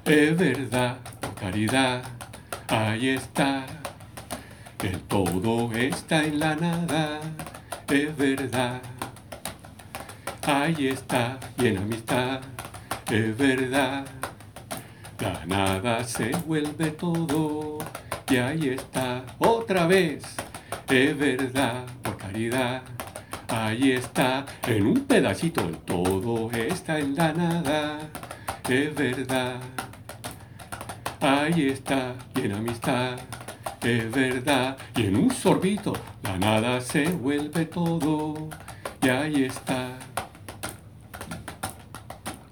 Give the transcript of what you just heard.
Es verdad, por caridad, ahí está. El todo está en la nada, es verdad. Ahí está, y en amistad, es verdad. La nada se vuelve todo, y ahí está, otra vez. Es verdad, por caridad, ahí está. En un pedacito el todo está en la nada, es verdad. Ahí está, y en amistad, es verdad. Y en un sorbito la nada se vuelve todo, y ahí está.